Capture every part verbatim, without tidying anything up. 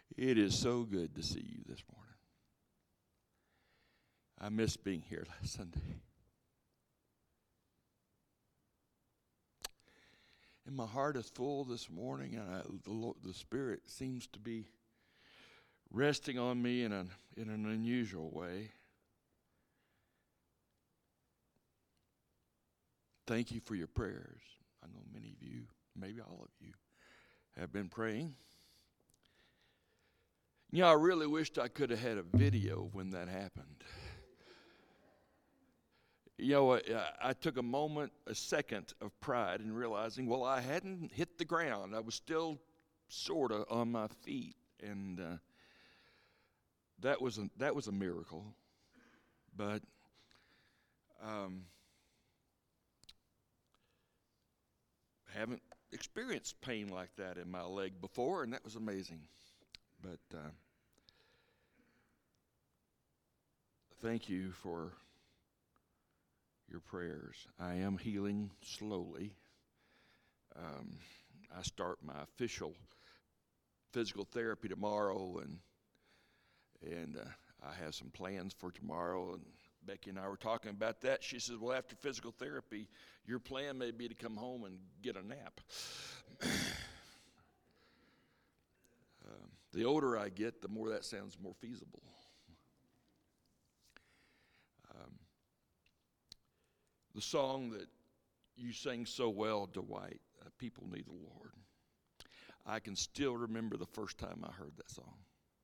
It is so good to see you this morning. I missed being here last Sunday. And my heart is full this morning, and I, the, Lord, the Spirit seems to be resting on me in an, in an unusual way. Thank you for your prayers. I know many of you, maybe all of you, have been praying. You know, I really wished I could have had a video when that happened. You know, I, I took a moment, a second of pride in realizing, well, I hadn't hit the ground. I was still sort of on my feet, and uh, that was a, that was a miracle. But um, haven't experienced pain like that in my leg before, and that was amazing. But uh, thank you for your prayers. I am healing slowly. Um, I start my official physical therapy tomorrow, and and uh, I have some plans for tomorrow. And Becky and I were talking about that. She says, "Well, after physical therapy, your plan may be to come home and get a nap." um, the older I get, the more that sounds more feasible. Um, The song that you sang so well, Dwight, uh, People Need the Lord. I can still remember the first time I heard that song.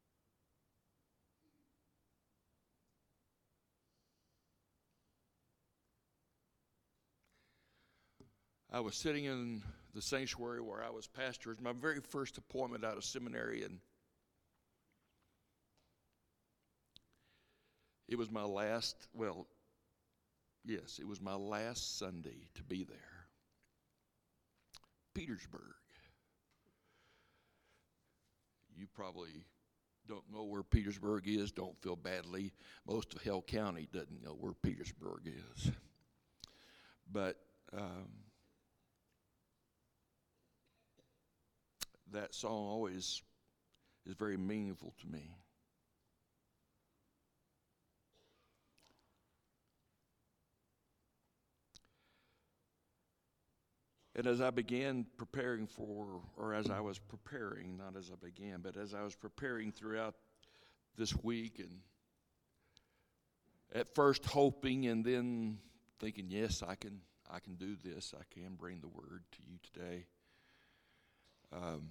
I was sitting in the sanctuary where I was pastor. It was my very first appointment out of seminary, and it was my last, well, yes, it was my last Sunday to be there. Petersburg. You probably don't know where Petersburg is. Don't feel badly. Most of Hell County doesn't know where Petersburg is. But um, that song always is very meaningful to me. And as I began preparing for, or as I was preparing, not as I began, but as I was preparing throughout this week, and at first hoping and then thinking, yes, I can I can do this. I can bring the word to you today. Um,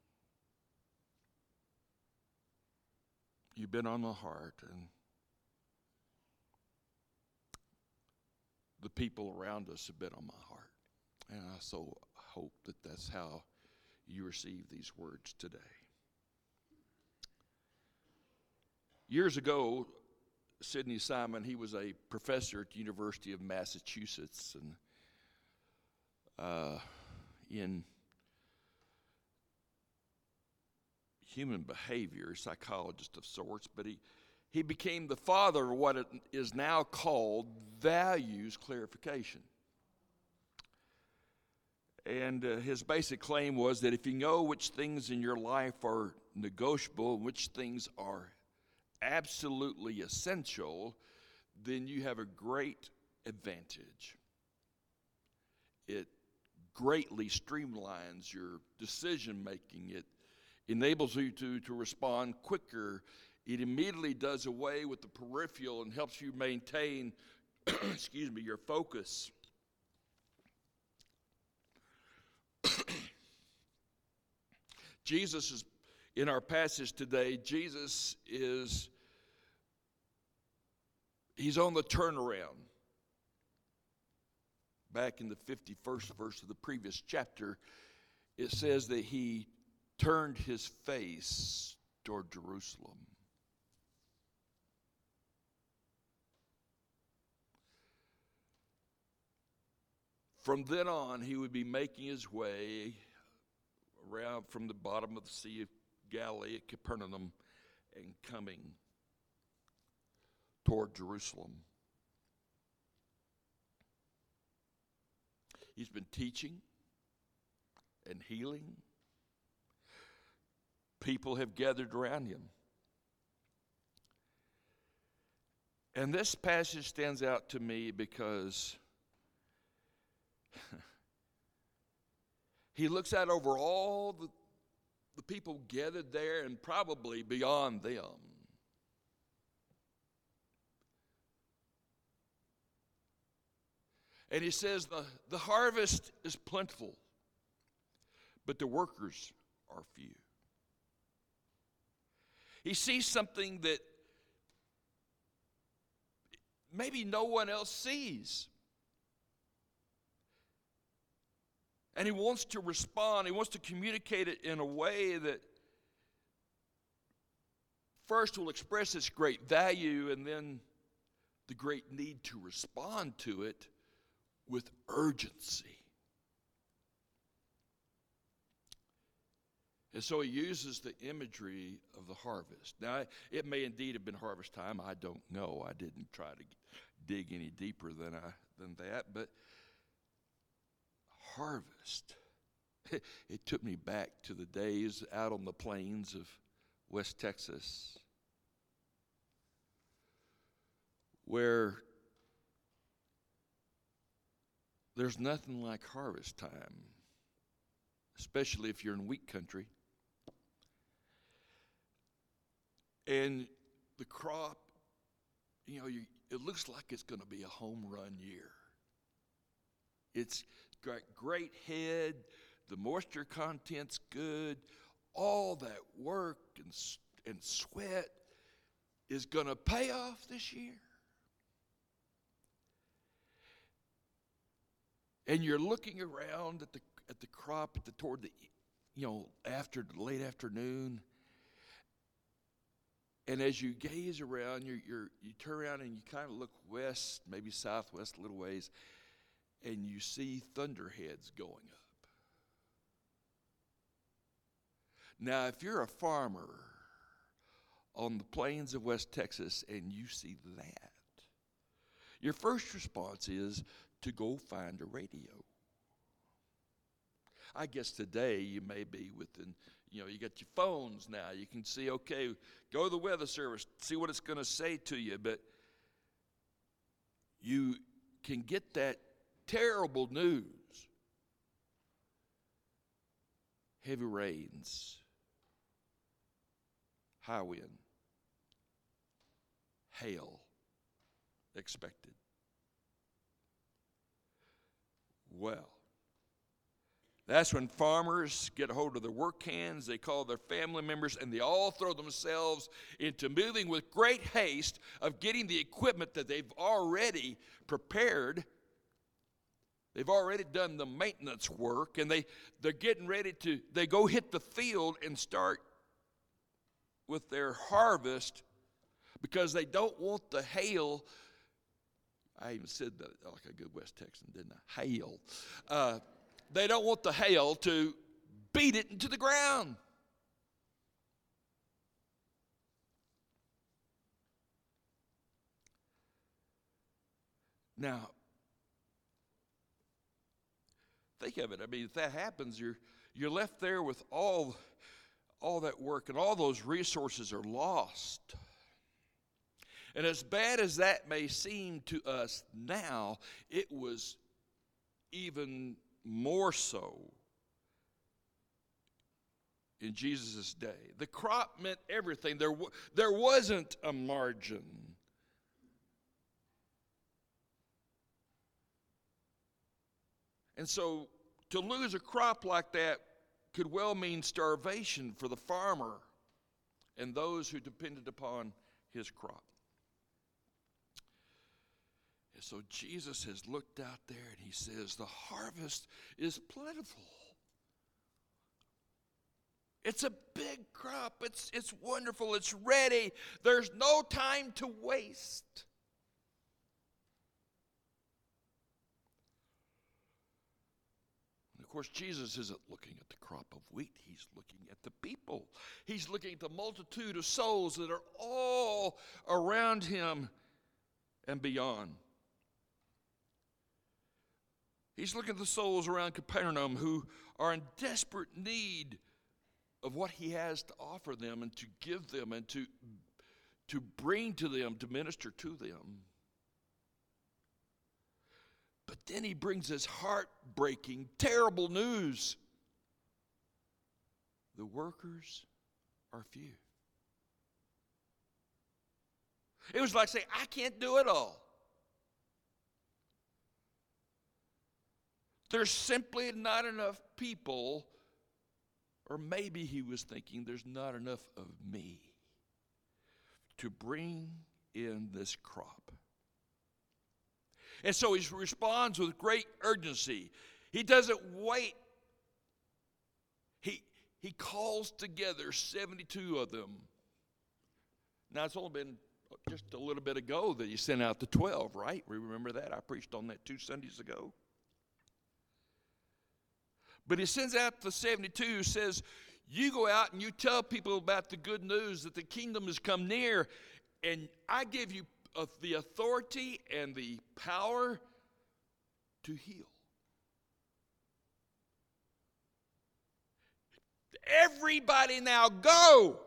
you've been on my heart, and the people around us have been on my heart. And I so hope that that's how you receive these words today. Years ago, Sidney Simon, he was a professor at the University of Massachusetts, and uh, in human behavior, psychologist of sorts, but he, he became the father of what it is now called values clarification. And uh, his basic claim was that if you know which things in your life are negotiable and which things are absolutely essential, then you have a great advantage. It greatly streamlines your decision making. It enables you to, to respond quicker. It immediately does away with the peripheral and helps you maintain, excuse me, your focus. Jesus is, in our passage today, Jesus is, he's on the turnaround. Back in the fifty-first verse of the previous chapter, it says that he turned his face toward Jerusalem. From then on, he would be making his way around from the bottom of the Sea of Galilee at Capernaum and coming toward Jerusalem. He's been teaching and healing. People have gathered around him. And this passage stands out to me because he looks out over all the, the people gathered there and probably beyond them. And he says the, the harvest is plentiful, but the workers are few. He sees something that maybe no one else sees. And he wants to respond. He wants to communicate it in a way that first will express its great value and then the great need to respond to it with urgency. And so he uses the imagery of the harvest. Now, it may indeed have been harvest time. I don't know. I didn't try to dig any deeper than I than that. But harvest. It took me back to the days out on the plains of West Texas, where there's nothing like harvest time, especially if you're in wheat country. And the crop, you know, you, it looks like it's going to be a home run year. It's got great head, the moisture content's good, all that work and, and sweat is going to pay off this year. And you're looking around at the at the crop at the toward the you know after the late afternoon. And as you gaze around, you're, you're, you turn around and you kind of look west, maybe southwest a little ways, and you see thunderheads going up. Now, if you're a farmer on the plains of West Texas and you see that, your first response is to go find a radio. I guess today you may be within, you know, you got your phones now. You can see, okay, go to the weather service, see what it's going to say to you. But you can get that terrible news. Heavy rains, high wind, hail expected. Well, that's when farmers get a hold of their work hands, they call their family members, and they all throw themselves into moving with great haste of getting the equipment that they've already prepared. They've already done the maintenance work, and they, they're getting ready to, they go hit the field and start with their harvest because they don't want the hail. I even said that like a good West Texan, didn't I? Hail. Uh, They don't want the hail to beat it into the ground. Now, think of it. I mean, if that happens, you're you're left there with all, all that work, and all those resources are lost. And as bad as that may seem to us now, it was even more so in Jesus' day. The crop meant everything. There, there wasn't a margin. And so to lose a crop like that could well mean starvation for the farmer and those who depended upon his crop. And so Jesus has looked out there and he says, the harvest is plentiful. It's a big crop. It's, it's wonderful. It's ready. There's no time to waste. And of course, Jesus isn't looking at the crop of wheat. He's looking at the people. He's looking at the multitude of souls that are all around him and beyond. He's looking at the souls around Capernaum who are in desperate need of what he has to offer them and to give them and to, to bring to them, to minister to them. But then he brings this heartbreaking, terrible news. The workers are few. It was like saying, I can't do it all. There's simply not enough people, or maybe he was thinking there's not enough of me to bring in this crop. And so he responds with great urgency. He doesn't wait. He, he calls together seventy-two of them. Now, it's only been just a little bit ago that he sent out the twelve, right? We remember that? I preached on that two Sundays ago. But he sends out the seventy-two, says, you go out and you tell people about the good news that the kingdom has come near, and I give you of the authority and the power to heal. Everybody now go.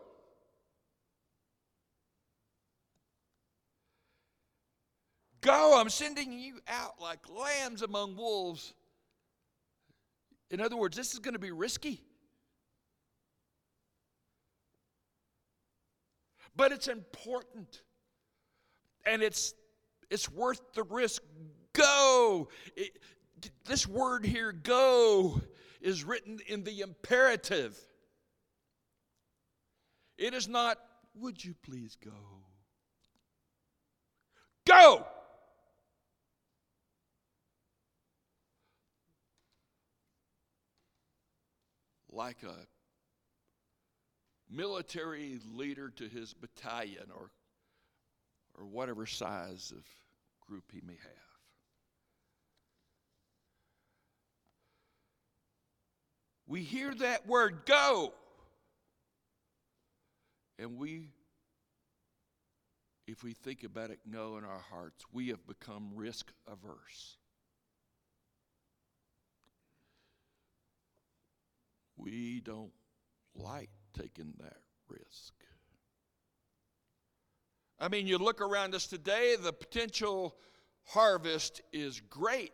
Go, I'm sending you out like lambs among wolves. In other words, this is going to be risky. But it's important. And it's it's worth the risk. Go. It, this word here, go, is written in the imperative. It is not, would you please go? Go! Like a military leader to his battalion or or whatever size of group he may have. We hear that word, go. And we, if we think about it, know in our hearts, we have become risk averse. We don't like taking that risk. I mean, you look around us today, the potential harvest is great.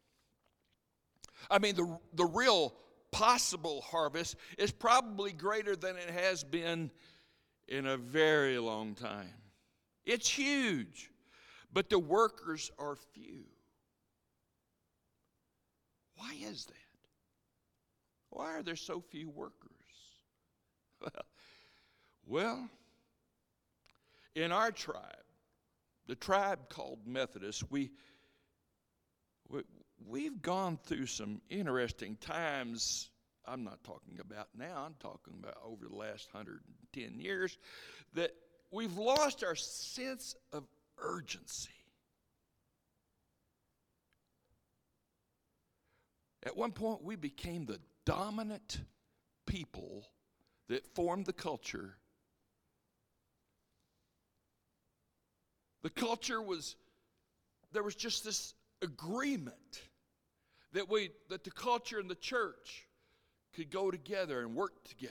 I mean, the, the real possible harvest is probably greater than it has been in a very long time. It's huge, but the workers are few. Why is that? Why are there so few workers? Well, in our tribe, the tribe called Methodist, we, we, we've gone through some interesting times. I'm not talking about now, I'm talking about over the last one hundred ten years, that we've lost our sense of urgency. At one point, we became the dominant people that formed the culture. The culture was, there was just this agreement that we, that the culture and the church could go together and work together.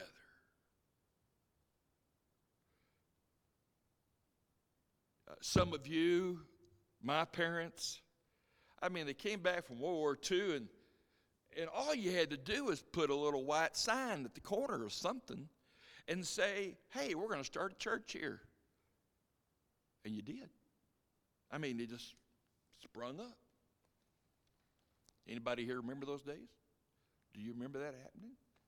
Uh, some of you, my parents, I mean, they came back from World War Two, and and all you had to do was put a little white sign at the corner or something and say, hey, we're going to start a church here. And you did. I mean, it just sprung up. Anybody here remember those days? Do you remember that happening?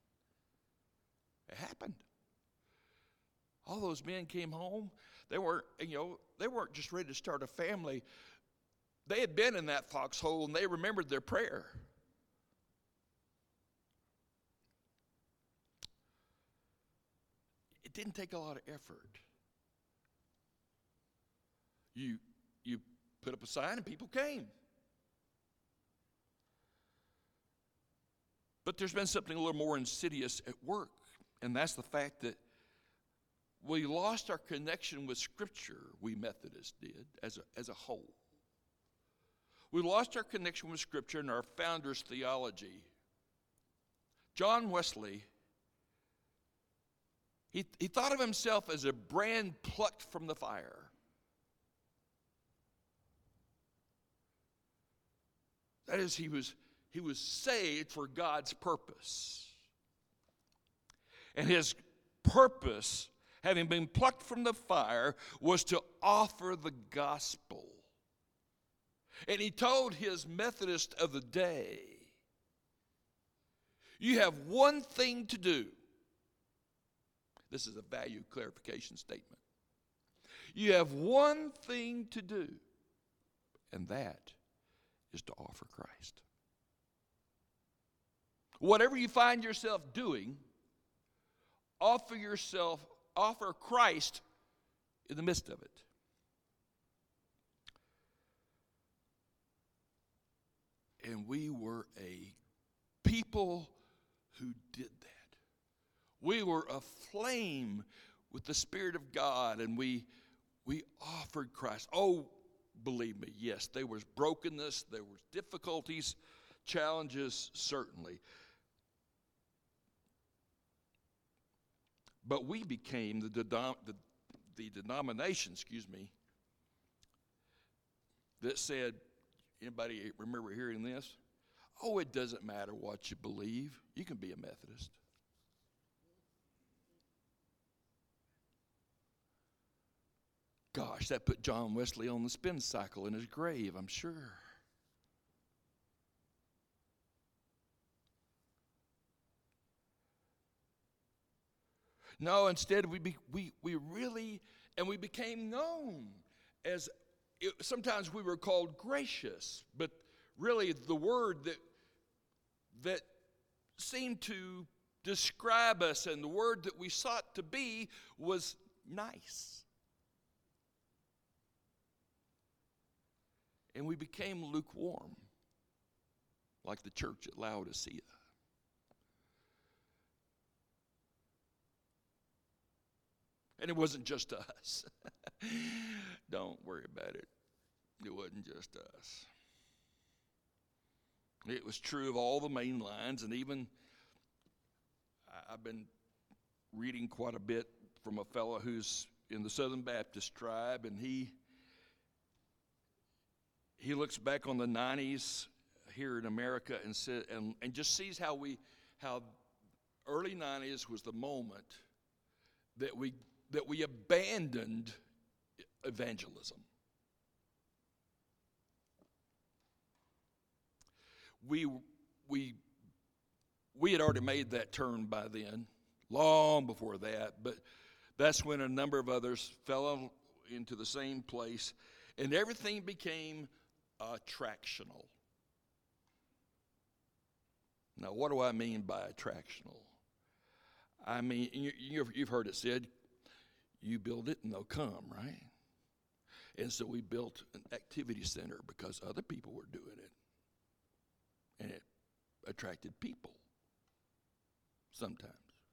It happened. All those men came home. They weren't, you know, they weren't just ready to start a family. They had been in that foxhole and they remembered their prayer. It didn't take a lot of effort. You you put up a sign and people came. But there's been something a little more insidious at work, and that's the fact that we lost our connection with Scripture, we Methodists did, as a, as a whole. We lost our connection with Scripture and our founder's theology. John Wesley He, he thought of himself as a brand plucked from the fire. That is, he was, he was saved for God's purpose. And his purpose, having been plucked from the fire, was to offer the gospel. And he told his Methodist of the day, you have one thing to do. This is a value clarification statement. You have one thing to do, and that is to offer Christ. Whatever you find yourself doing, offer yourself, offer Christ in the midst of it. And we were a people who did that. We were aflame with the Spirit of God, and we we offered Christ. Oh, believe me, yes, there was brokenness, there was difficulties, challenges, certainly. But we became the, denom- the, the denomination, excuse me, that said, anybody remember hearing this? Oh, it doesn't matter what you believe. You can be a Methodist. Gosh, that put John Wesley on the spin cycle in his grave, I'm sure. No, instead we be, we we really, and we became known as, it, sometimes we were called gracious, but really the word that that seemed to describe us and the word that we sought to be was nice. And we became lukewarm, like the church at Laodicea. And it wasn't just us. Don't worry about it. It wasn't just us. It was true of all the main lines, and even I've been reading quite a bit from a fellow who's in the Southern Baptist tribe, and he he looks back on the nineties here in America and said, and, and just sees how we how early nineties was the moment that we that we abandoned evangelism. We we we had already made that turn by then, long before that, but that's when a number of others fell into the same place, and everything became attractional. Now, what do I mean by attractional? I mean, you, you've heard it said, you build it and they'll come, right? And so we built an activity center because other people were doing it. And it attracted people sometimes.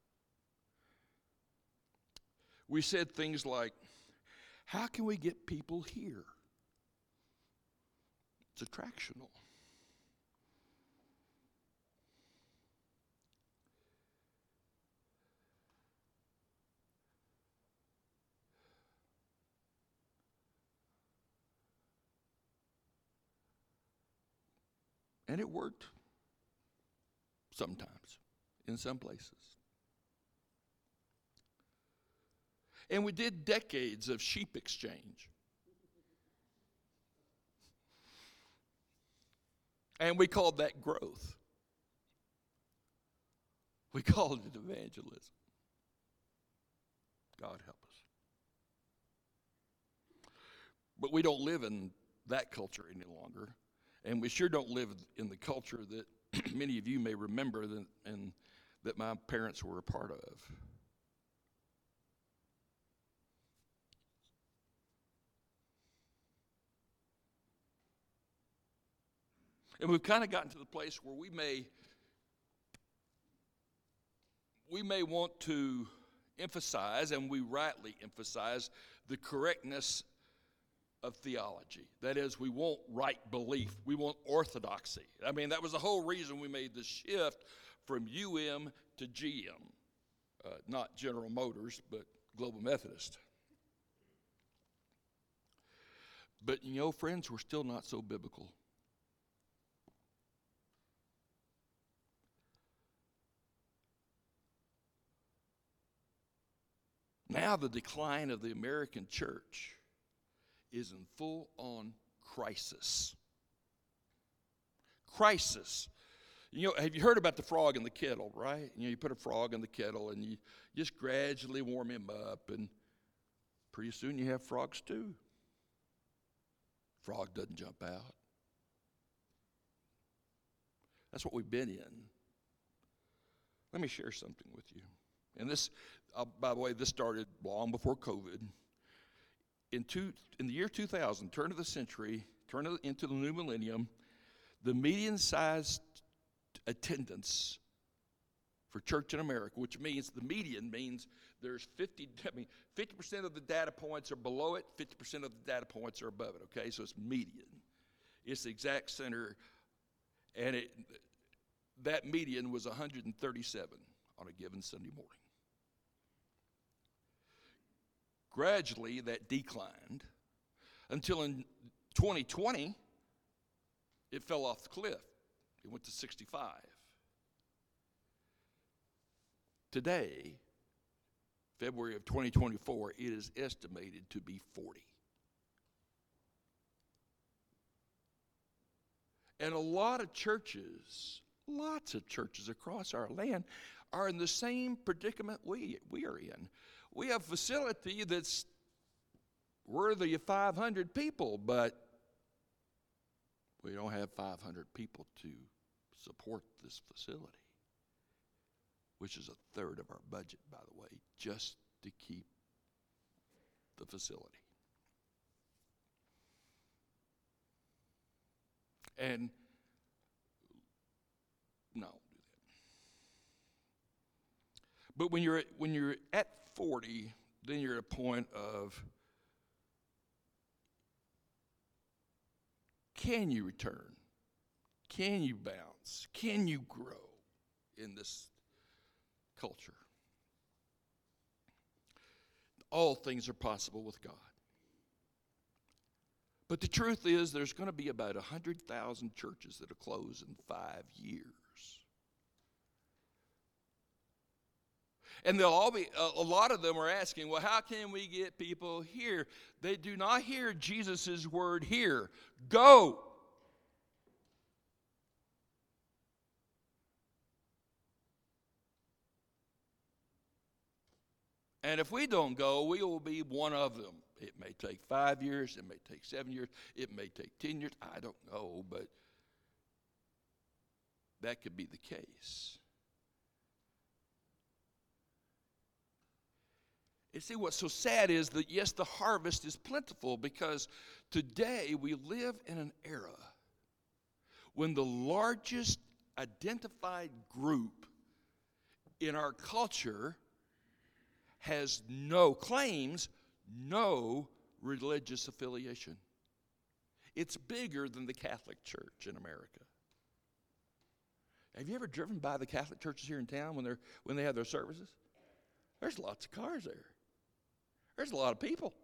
We said things like, how can we get people here? It's attractional. And it worked sometimes in some places. And we did decades of sheep exchange. And we called that growth. We called it evangelism. God help us. But we don't live in that culture any longer. And we sure don't live in the culture that many of you may remember that, and that my parents were a part of. And we've kind of gotten to the place where we may we may want to emphasize, and we rightly emphasize, the correctness of theology. That is, we want right belief. We want orthodoxy. I mean, that was the whole reason we made the shift from U M to G M. Uh, not General Motors, but Global Methodist. But you know, friends, we're still not so biblical. Now the decline of the American church is in full-on crisis. Crisis. You know, have you heard about the frog in the kettle, right? You know, you put a frog in the kettle and you just gradually warm him up, and pretty soon you have frog stew. Frog doesn't jump out. That's what we've been in. Let me share something with you. And this, uh, by the way, this started long before COVID. In, two, in the year two thousand, turn of the century, turn of, into the new millennium, the median-sized attendance for church in America, which means the median means there's fifty, I mean, fifty percent of the data points are below it, fifty percent of the data points are above it, okay? So it's median. It's the exact center, and it, that median was one hundred thirty-seven on a given Sunday morning. Gradually, that declined until in twenty twenty, it fell off the cliff. It went to sixty-five. Today, February of twenty twenty-four, it is estimated to be forty. And a lot of churches, lots of churches across our land are in the same predicament we, we are in. We have a facility that's worthy of five hundred people, but we don't have five hundred people to support this facility, which is a third of our budget, by the way, just to keep the facility. And no, don't do that. But when you're at, when you're at forty, then you're at a point of, can you return? Can you bounce? Can you grow in this culture? All things are possible with God. But the truth is, there's going to be about one hundred thousand churches that will close in five years. And they'll all be, a, a lot of them are asking, well, how can we get people here? They do not hear Jesus' word here. Go. And if we don't go, we will be one of them. It may take five years. It may take seven years. It may take ten years. I don't know, but that could be the case. You see, what's so sad is that, yes, the harvest is plentiful, because today we live in an era when the largest identified group in our culture has no claims, no religious affiliation. It's bigger than the Catholic Church in America. Have you ever driven by the Catholic churches here in town when they're when they have their services? There's lots of cars there. There's a lot of people.